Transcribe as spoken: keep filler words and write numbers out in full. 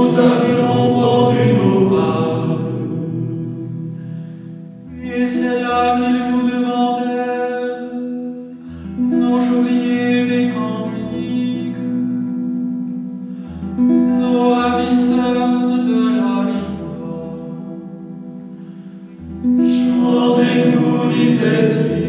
nous avions pendu nos hardes. Et c'est là qu'ils nous demandèrent nos geôliers des cantiques, nos ravisseurs de la joie. Chantez-nous, disait-il.